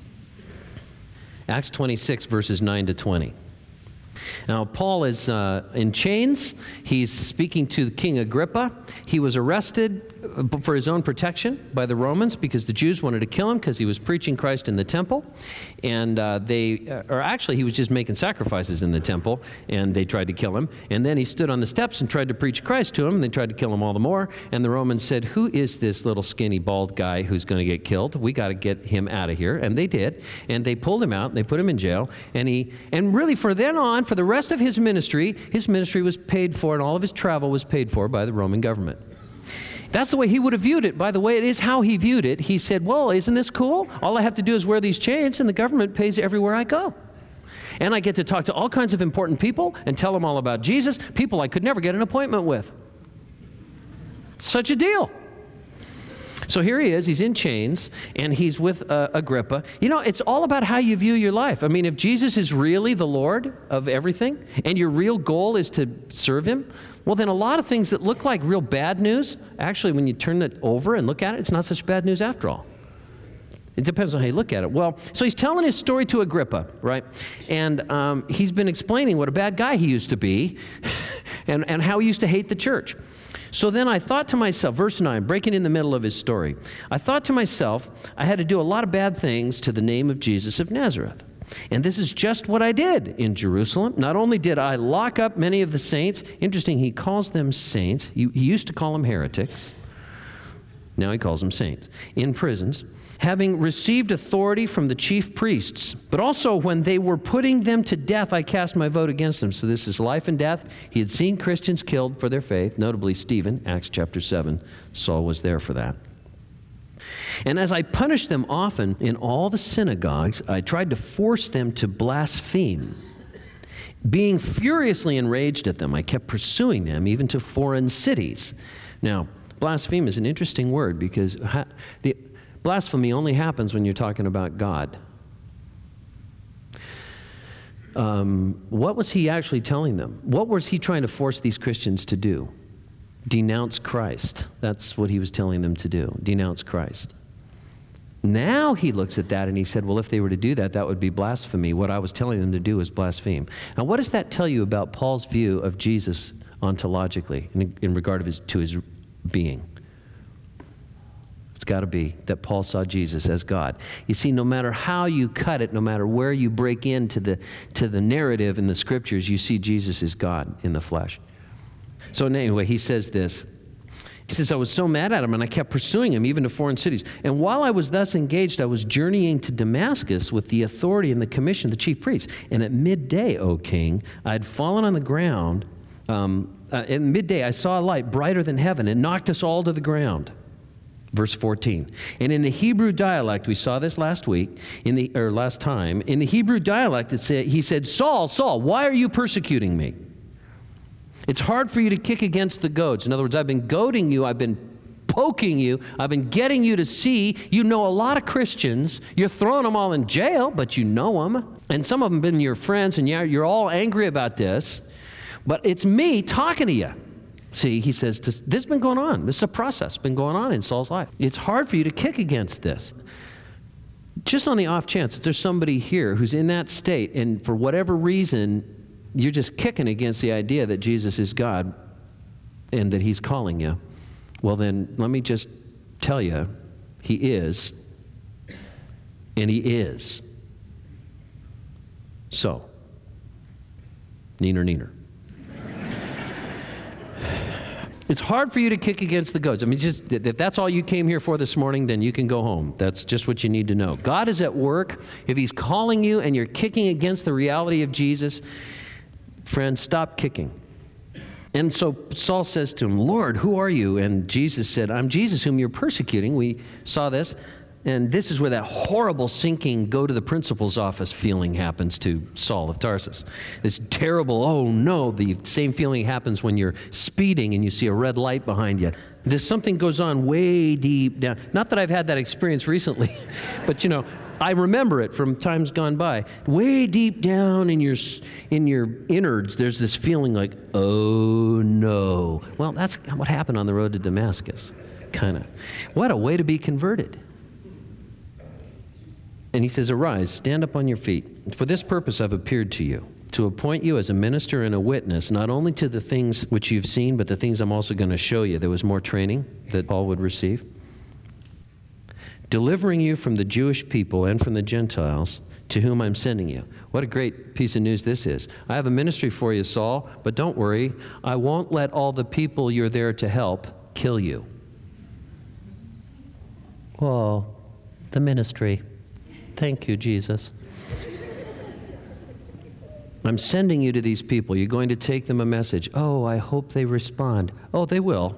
Acts 26, verses 9 to 20. Now, Paul is in chains. He's speaking to King Agrippa. He was arrested for his own protection by the Romans because the Jews wanted to kill him because he was preaching Christ in the temple. And he was just making sacrifices in the temple, and they tried to kill him. And then he stood on the steps and tried to preach Christ to him, and they tried to kill him all the more. And the Romans said, who is this little skinny bald guy who's going to get killed? We got to get him out of here. And they did. And they pulled him out, and they put him in jail. And really for then on, for the rest of his ministry was paid for, and all of his travel was paid for by the Roman government. That's the way he would have viewed it. By the way, it is how he viewed it. He said, well, isn't this cool? All I have to do is wear these chains, and the government pays everywhere I go. And I get to talk to all kinds of important people and tell them all about Jesus, people I could never get an appointment with. Such a deal. So here he is, he's in chains, and he's with Agrippa. You know, it's all about how you view your life. I mean, if Jesus is really the Lord of everything, and your real goal is to serve him, well, then a lot of things that look like real bad news, actually, when you turn it over and look at it, it's not such bad news after all. It depends on how you look at it. Well, so he's telling his story to Agrippa, right? And he's been explaining what a bad guy he used to be and how he used to hate the church. So then I thought to myself, verse 9, breaking in the middle of his story, I thought to myself, I had to do a lot of bad things to the name of Jesus of Nazareth. And this is just what I did in Jerusalem. Not only did I lock up many of the saints, interesting, he calls them saints. He used to call them heretics. Now he calls them saints. In prisons. having received authority from the chief priests. But also when they were putting them to death, I cast my vote against them. So this is life and death. He had seen Christians killed for their faith, notably Stephen, Acts chapter 7. Saul was there for that. And as I punished them often in all the synagogues, I tried to force them to blaspheme. Being furiously enraged at them, I kept pursuing them even to foreign cities. Now, blaspheme is an interesting word because the blasphemy only happens when you're talking about God. What was he actually telling them? What was he trying to force these Christians to do? Denounce Christ. That's what he was telling them to do. Denounce Christ. Now he looks at that and he said, well, if they were to do that, that would be blasphemy. What I was telling them to do is blaspheme. Now, what does that tell you about Paul's view of Jesus ontologically in regard to his being? It's got to be that Paul saw Jesus as God. You see, no matter how you cut it, no matter where you break into the narrative in the Scriptures, you see Jesus as God in the flesh. So anyway, he says this. He says, I was so mad at him, and I kept pursuing him, even to foreign cities. And while I was thus engaged, I was journeying to Damascus with the authority and the commission of the chief priests. And at midday, O king, I had fallen on the ground. At midday, I saw a light brighter than heaven. It knocked us all to the ground. Verse 14. And in the Hebrew dialect, we saw this last week, last time. In the Hebrew dialect, he said, Saul, Saul, why are you persecuting me? It's hard for you to kick against the goads. In other words, I've been goading you, I've been poking you, I've been getting you to see. You know a lot of Christians. You're throwing them all in jail, but you know them. And some of them have been your friends, and you're all angry about this. But it's me talking to you. See, he says, this has been going on. This is a process been going on in Saul's life. It's hard for you to kick against this. Just on the off chance that there's somebody here who's in that state, and for whatever reason, you're just kicking against the idea that Jesus is God and that he's calling you. Well, then, let me just tell you, he is, and he is. So, neener, neener. It's hard for you to kick against the goads. I mean, just if that's all you came here for this morning, then you can go home. That's just what you need to know. God is at work. If he's calling you and you're kicking against the reality of Jesus, friend, stop kicking. And so Saul says to him, Lord, who are you? And Jesus said, I'm Jesus whom you're persecuting. We saw this. And this is where that horrible sinking, go to the principal's office feeling happens to Saul of Tarsus. This terrible, oh no, the same feeling happens when you're speeding and you see a red light behind you. There's something goes on way deep down. Not that I've had that experience recently, but I remember it from times gone by. Way deep down in your innards, there's this feeling like, oh no. Well, that's what happened on the road to Damascus, kind of. What a way to be converted. And he says, arise, stand up on your feet. For this purpose I've appeared to you, to appoint you as a minister and a witness, not only to the things which you've seen, but the things I'm also going to show you. There was more training that Paul would receive. Delivering you from the Jewish people and from the Gentiles to whom I'm sending you. What a great piece of news this is. I have a ministry for you, Saul, but don't worry. I won't let all the people you're there to help kill you. Well, the ministry. Thank you, Jesus. I'm sending you to these people. You're going to take them a message. Oh, I hope they respond. Oh, they will.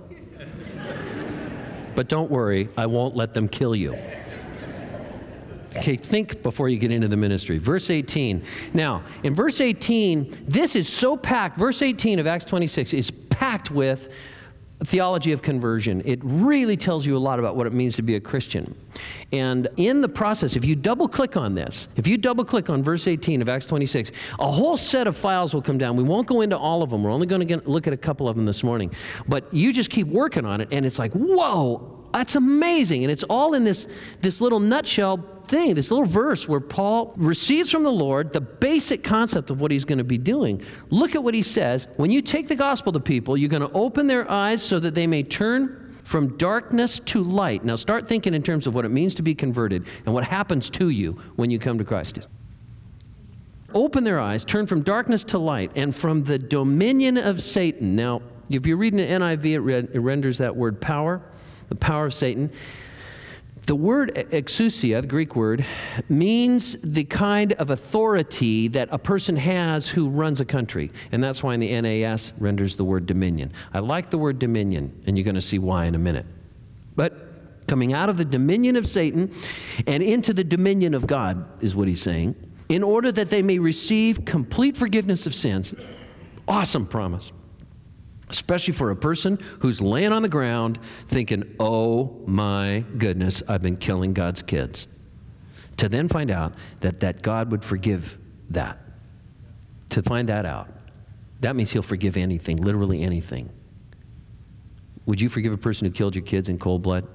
But don't worry, I won't let them kill you. Okay, think before you get into the ministry. Verse 18. Now, in verse 18, this is so packed. Verse 18 of Acts 26 is packed with theology of conversion. It really tells you a lot about what it means to be a Christian. And in the process, if you double-click on this, if you double-click on verse 18 of Acts 26, a whole set of files will come down. We won't go into all of them. We're only going to look at a couple of them this morning. But you just keep working on it, and it's like, whoa, that's amazing. And it's all in this little nutshell thing, this little verse where Paul receives from the Lord the basic concept of what he's going to be doing. Look at what he says. When you take the gospel to people, you're going to open their eyes so that they may turn from darkness to light. Now start thinking in terms of what it means to be converted and what happens to you when you come to Christ. Open their eyes, turn from darkness to light, and from the dominion of Satan. Now, if you're reading the NIV, it renders that word power, the power of Satan. The word exousia, the Greek word, means the kind of authority that a person has who runs a country. And that's why in the NAS renders the word dominion. I like the word dominion, and you're going to see why in a minute. But coming out of the dominion of Satan and into the dominion of God is what he's saying, in order that they may receive complete forgiveness of sins. Awesome promise. Especially for a person who's laying on the ground thinking, oh my goodness, I've been killing God's kids. To then find out that God would forgive that. To find that out. That means he'll forgive anything, literally anything. Would you forgive a person who killed your kids in cold blood?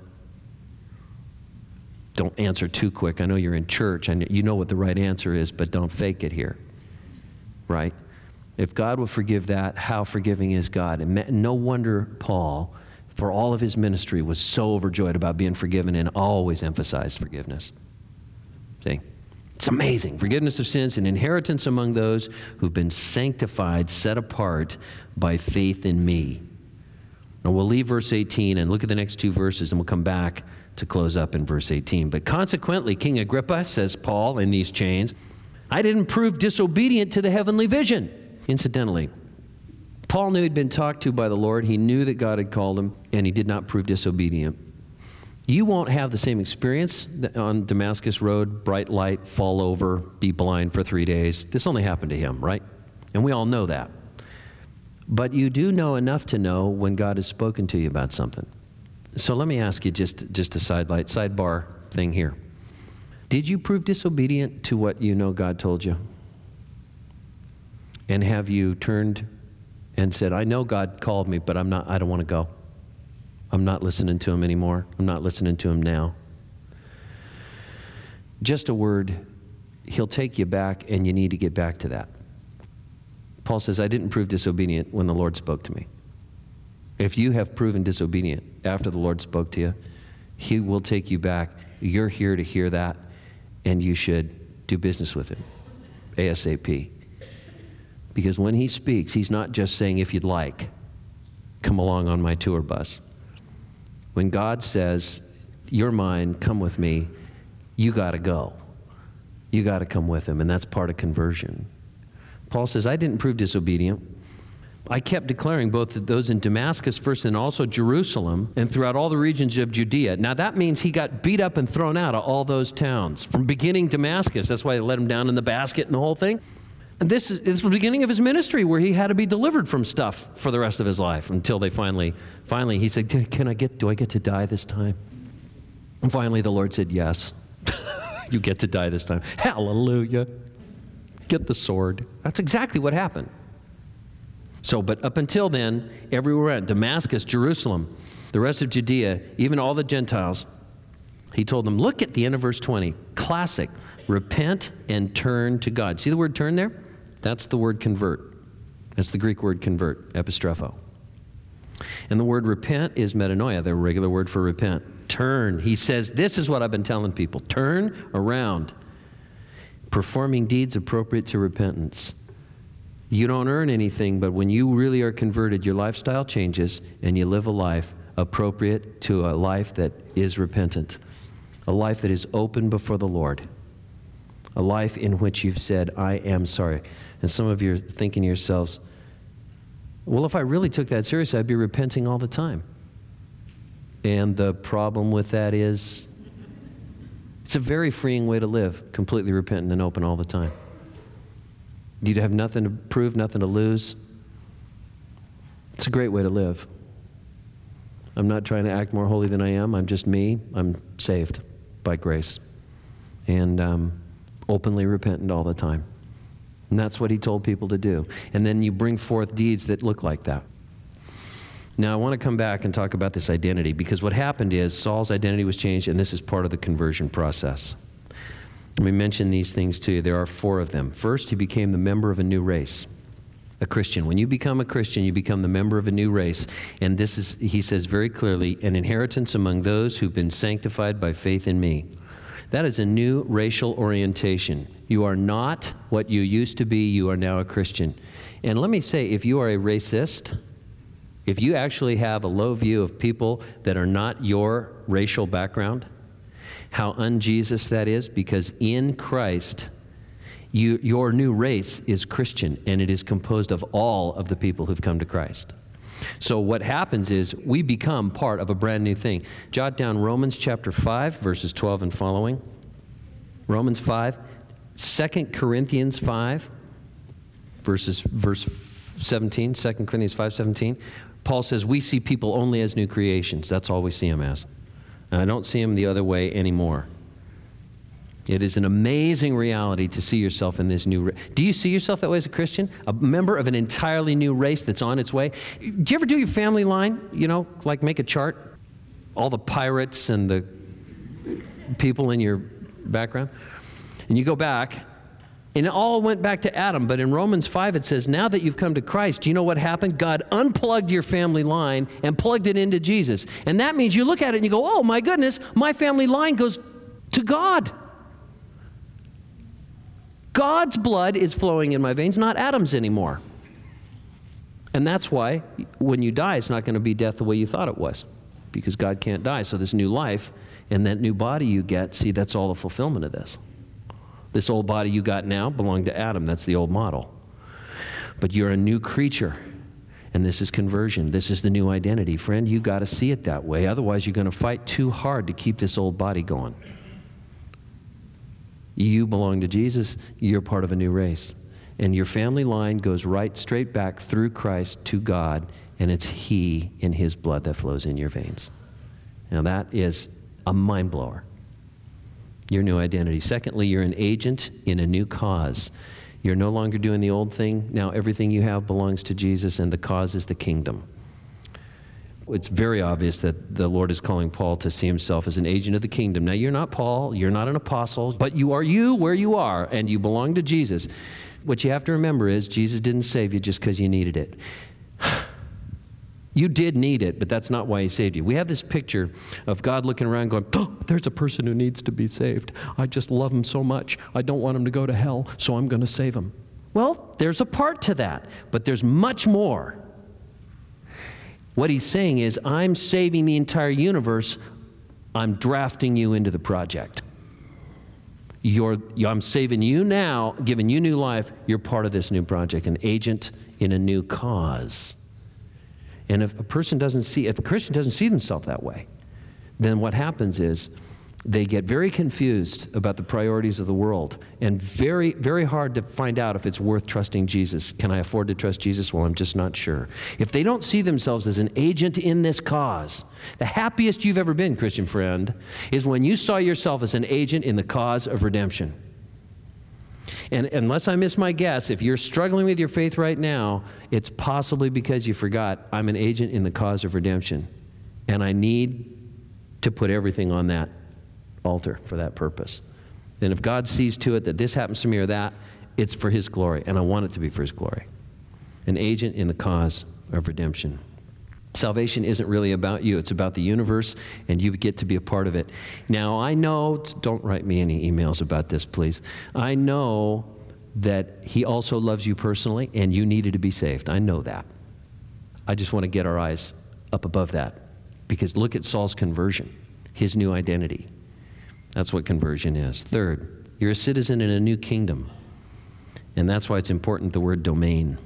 Don't answer too quick. I know you're in church and you know what the right answer is, but don't fake it here. Right? If God will forgive that, how forgiving is God? And no wonder Paul, for all of his ministry, was so overjoyed about being forgiven and always emphasized forgiveness. See? It's amazing. Forgiveness of sins and inheritance among those who've been sanctified, set apart by faith in me. Now we'll leave verse 18 and look at the next two verses, and we'll come back to close up in verse 18. But consequently, King Agrippa, says Paul in these chains, I didn't prove disobedient to the heavenly vision. Incidentally, Paul knew he'd been talked to by the Lord. He knew that God had called him, and he did not prove disobedient. You won't have the same experience on Damascus Road, bright light, fall over, be blind for 3 days. This only happened to him, right? And we all know that. But you do know enough to know when God has spoken to you about something. So let me ask you just a sidebar thing here. Did you prove disobedient to what you know God told you? And have you turned and said, I know God called me, but I don't want to go. I'm not listening to him anymore. I'm not listening to him now. Just a word, he'll take you back, and you need to get back to that. Paul says, I didn't prove disobedient when the Lord spoke to me. If you have proven disobedient after the Lord spoke to you, he will take you back. You're here to hear that, and you should do business with him ASAP. Because when he speaks, he's not just saying, if you'd like, come along on my tour bus. When God says, you're mine, come with me, you got to go. You got to come with him, and that's part of conversion. Paul says, I didn't prove disobedient. I kept declaring both those in Damascus first and also Jerusalem and throughout all the regions of Judea. Now that means he got beat up and thrown out of all those towns. From beginning Damascus, that's why they let him down in the basket and the whole thing. And this is the beginning of his ministry where he had to be delivered from stuff for the rest of his life until they finally he said, do I get to die this time? And finally the Lord said, yes, you get to die this time. Hallelujah. Get the sword. That's exactly what happened. So, but up until then, everywhere at Damascus, Jerusalem, the rest of Judea, even all the Gentiles, he told them, look at the end of verse 20, classic, repent and turn to God. See the word turn there? That's the word convert. That's the Greek word convert, epistropho. And the word repent is metanoia, the regular word for repent. Turn. He says, this is what I've been telling people. Turn around, performing deeds appropriate to repentance. You don't earn anything, but when you really are converted, your lifestyle changes and you live a life appropriate to a life that is repentant, a life that is open before the Lord, a life in which you've said, I am sorry. And some of you are thinking to yourselves, well, if I really took that seriously, I'd be repenting all the time. And the problem with that is, it's a very freeing way to live, completely repentant and open all the time. You'd have nothing to prove, nothing to lose. It's a great way to live. I'm not trying to act more holy than I am. I'm just me. I'm saved by grace. And openly repentant all the time. And that's what he told people to do. And then you bring forth deeds that look like that. Now, I want to come back and talk about this identity, because what happened is Saul's identity was changed, and this is part of the conversion process. Let me mention these things to you. There are 4 of them. First, he became the member of a new race, a Christian. When you become a Christian, you become the member of a new race. And this is, he says very clearly, an inheritance among those who've been sanctified by faith in me. That is a new racial orientation. You are not what you used to be. You are now a Christian. And let me say, if you are a racist, if you actually have a low view of people that are not your racial background, How un-Jesus that is? Because in Christ, your new race is Christian, and it is composed of all of the people who've come to Christ. So what happens is we become part of a brand new thing. Jot down Romans chapter 5, verses 12 and following. Romans 5. 2 Corinthians 5, verse 17, 2 Corinthians 5:17. Paul says, we see people only as new creations. That's all we see them as. And I don't see them the other way anymore. It is an amazing reality to see yourself in this new race. Do you see yourself that way as a Christian? A member of an entirely new race that's on its way? Do you ever do your family line? You know, like make a chart? All the pirates and the people in your background? And you go back, and it all went back to Adam. But in Romans 5, it says, now that you've come to Christ, do you know what happened? God unplugged your family line and plugged it into Jesus. And that means you look at it and you go, oh, my goodness, my family line goes to God. God's blood is flowing in my veins, not Adam's anymore. And that's why when you die, it's not going to be death the way you thought it was, because God can't die. So this new life and that new body you get, see, that's all the fulfillment of this. This old body you got now belonged to Adam. That's the old model. But you're a new creature, and this is conversion. This is the new identity. Friend, you got to see it that way. Otherwise, you're going to fight too hard to keep this old body going. You belong to Jesus. You're part of a new race. And your family line goes right straight back through Christ to God, and it's He in His blood that flows in your veins. Now that is a mind blower. Your new identity. Secondly, you're an agent in a new cause. You're no longer doing the old thing. Now everything you have belongs to Jesus, and the cause is the kingdom. It's very obvious that the Lord is calling Paul to see himself as an agent of the kingdom. Now, you're not Paul, you're not an apostle, but you are you where you are, and you belong to Jesus. What you have to remember is Jesus didn't save you just because you needed it. You did need it, but that's not why He saved you. We have this picture of God looking around going, oh, there's a person who needs to be saved. I just love him so much. I don't want him to go to hell, so I'm going to save him. Well, there's a part to that, but there's much more. What He's saying is, I'm saving the entire universe. I'm drafting you into the project. I'm saving you now, giving you new life. You're part of this new project, an agent in a new cause. And if a Christian doesn't see themselves that way, then what happens is they get very confused about the priorities of the world, and very, very hard to find out if it's worth trusting Jesus. Can I afford to trust Jesus? Well, I'm just not sure. If they don't see themselves as an agent in this cause, the happiest you've ever been, Christian friend, is when you saw yourself as an agent in the cause of redemption. And unless I miss my guess, if you're struggling with your faith right now, it's possibly because you forgot, I'm an agent in the cause of redemption, and I need to put everything on that altar for that purpose. Then if God sees to it that this happens to me or that, it's for His glory, and I want it to be for His glory. An agent in the cause of redemption. Salvation isn't really about you. It's about the universe, and you get to be a part of it. Now, I know, don't write me any emails about this, please. I know that He also loves you personally, and you needed to be saved. I know that. I just want to get our eyes up above that, because look at Saul's conversion, his new identity. That's what conversion is. Third, you're a citizen in a new kingdom, and that's why it's important, the word domain.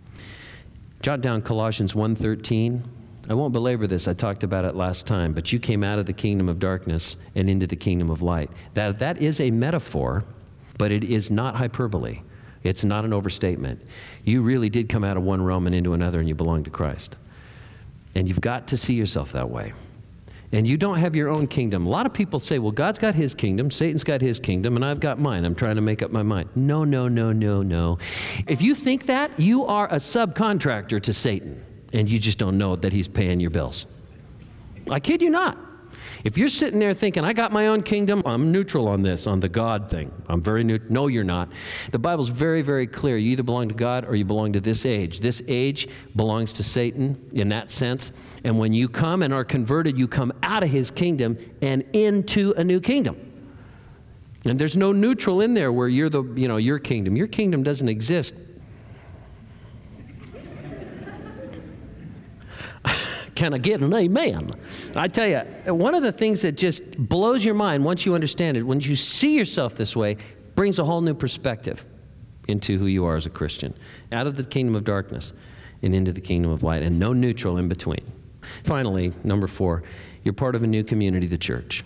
Jot down Colossians 1:13. I won't belabor this. I talked about it last time. But you came out of the kingdom of darkness and into the kingdom of light. That is a metaphor, but it is not hyperbole. It's not an overstatement. You really did come out of one realm and into another, and you belong to Christ. And you've got to see yourself that way. And you don't have your own kingdom. A lot of people say, well, God's got His kingdom, Satan's got his kingdom, and I've got mine. I'm trying to make up my mind. No, no, no, no, no. If you think that, you are a subcontractor to Satan, and you just don't know that he's paying your bills. I kid you not. If you're sitting there thinking, I got my own kingdom, I'm neutral on this, on the God thing. I'm very neutral. No, you're not. The Bible's very, very clear. You either belong to God or you belong to this age. This age belongs to Satan in that sense. And when you come and are converted, you come out of his kingdom and into a new kingdom. And there's no neutral in there where you're your kingdom. Your kingdom doesn't exist. Can I get an amen? I tell you, one of the things that just blows your mind once you understand it, when you see yourself this way, brings a whole new perspective into who you are as a Christian. Out of the kingdom of darkness and into the kingdom of light, and no neutral in between. Finally, number 4, you're part of a new community, the church.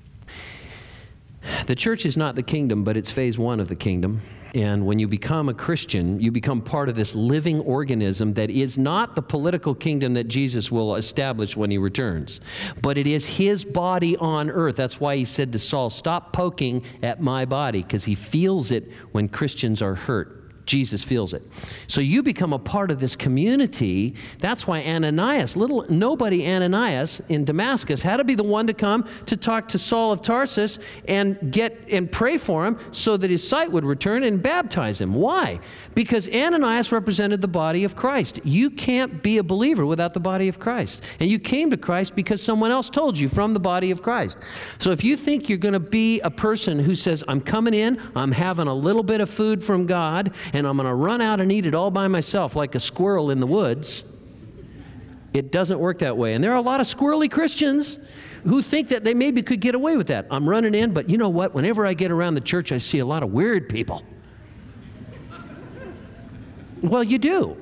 The church is not the kingdom, but it's phase 1 of the kingdom. And when you become a Christian, you become part of this living organism that is not the political kingdom that Jesus will establish when he returns, but it is his body on earth. That's why he said to Saul, stop poking at my body, because he feels it when Christians are hurt. Jesus feels it. So you become a part of this community. That's why Ananias, little nobody Ananias in Damascus, had to be the one to come to talk to Saul of Tarsus and pray for him so that his sight would return and baptize him. Why? Because Ananias represented the body of Christ. You can't be a believer without the body of Christ. And you came to Christ because someone else told you from the body of Christ. So if you think you're going to be a person who says, I'm coming in, I'm having a little bit of food from God, and I'm going to run out and eat it all by myself like a squirrel in the woods, it doesn't work that way. And there are a lot of squirrely Christians who think that they maybe could get away with that. I'm running in, but you know what? Whenever I get around the church, I see a lot of weird people. Well, you do.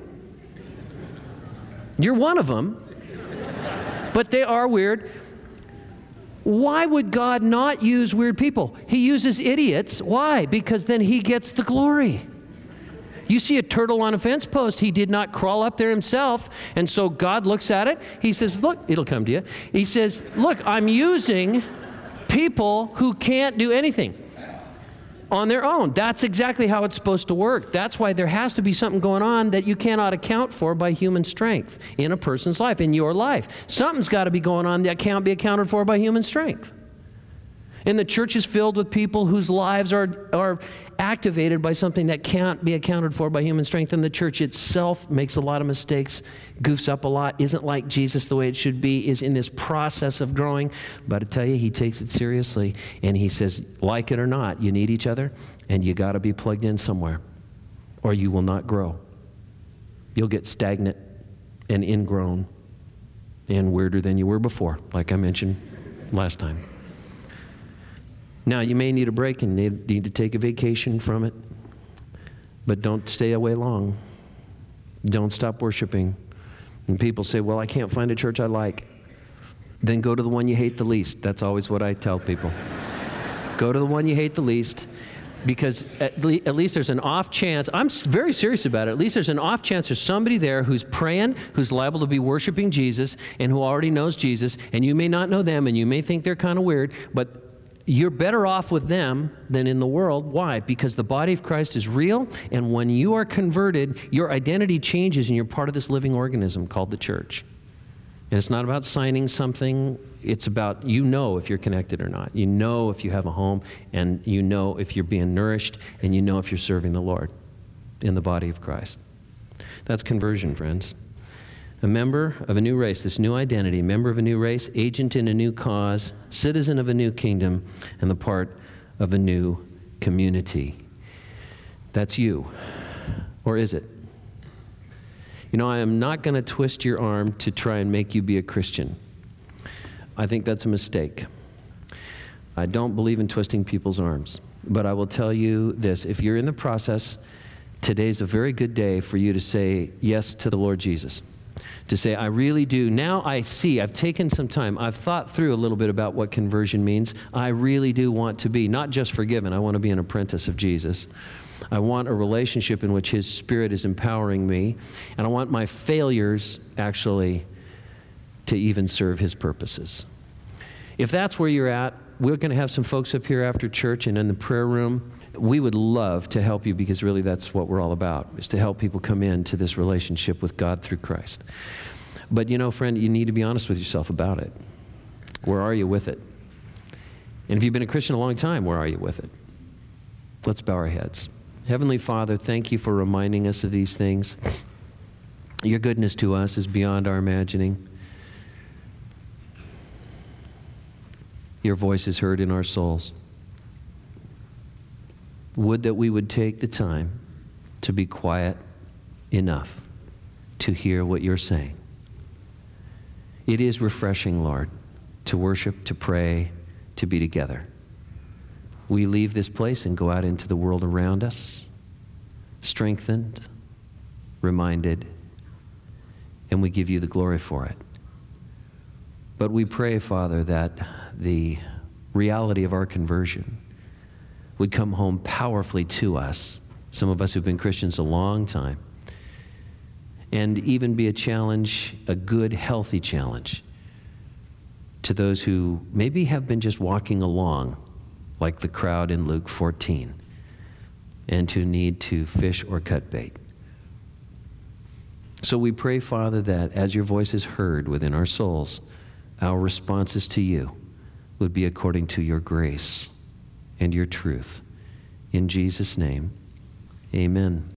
You're one of them. But they are weird. Why would God not use weird people? He uses idiots. Why? Because then he gets the glory. You see a turtle on a fence post. He did not crawl up there himself. And so God looks at it. He says, look, it'll come to you. He says, look, I'm using people who can't do anything on their own. That's exactly how it's supposed to work. That's why there has to be something going on that you cannot account for by human strength in a person's life, in your life. Something's got to be going on that can't be accounted for by human strength. And the church is filled with people whose lives are activated by something that can't be accounted for by human strength. And the church itself makes a lot of mistakes, goofs up a lot, isn't like Jesus the way it should be, is in this process of growing. But I tell you, he takes it seriously. And he says, like it or not, you need each other, and you got to be plugged in somewhere, or you will not grow. You'll get stagnant and ingrown and weirder than you were before, like I mentioned last time. Now, you may need a break and need to take a vacation from it, but don't stay away long. Don't stop worshiping. And people say, well, I can't find a church I like. Then go to the one you hate the least. That's always what I tell people. Go to the one you hate the least, because at least there's an off chance. I'm very serious about it. At least there's an off chance there's somebody there who's praying, who's liable to be worshiping Jesus, and who already knows Jesus, and you may not know them, and you may think they're kind of weird, but you're better off with them than in the world. Why? Because the body of Christ is real, and when you are converted, your identity changes, and you're part of this living organism called the church. And it's not about signing something. It's about, you know if you're connected or not. You know if you have a home, and you know if you're being nourished, and you know if you're serving the Lord in the body of Christ. That's conversion, friends. A member of a new race, this new identity, member of a new race, agent in a new cause, citizen of a new kingdom, and the part of a new community. That's you. Or is it? You know, I am not going to twist your arm to try and make you be a Christian. I think that's a mistake. I don't believe in twisting people's arms. But I will tell you this, if you're in the process, today's a very good day for you to say yes to the Lord Jesus. To say, I really do. Now I see, I've taken some time. I've thought through a little bit about what conversion means. I really do want to be, not just forgiven, I want to be an apprentice of Jesus. I want a relationship in which his Spirit is empowering me. And I want my failures actually to even serve his purposes. If that's where you're at, we're going to have some folks up here after church and in the prayer room. We would love to help you, because really that's what we're all about, is to help people come into this relationship with God through Christ. But you know, friend, you need to be honest with yourself about it. Where are you with it? And if you've been a Christian a long time, where are you with it? Let's bow our heads. Heavenly Father, thank you for reminding us of these things. Your goodness to us is beyond our imagining. Your voice is heard in our souls. Would that we would take the time to be quiet enough to hear what you're saying. It is refreshing, Lord, to worship, to pray, to be together. We leave this place and go out into the world around us, strengthened, reminded, and we give you the glory for it. But we pray, Father, that the reality of our conversion would come home powerfully to us, some of us who've been Christians a long time, and even be a challenge, a good, healthy challenge, to those who maybe have been just walking along, like the crowd in Luke 14, and who need to fish or cut bait. So we pray, Father, that as your voice is heard within our souls, our responses to you would be according to your grace and your truth. In Jesus' name, amen.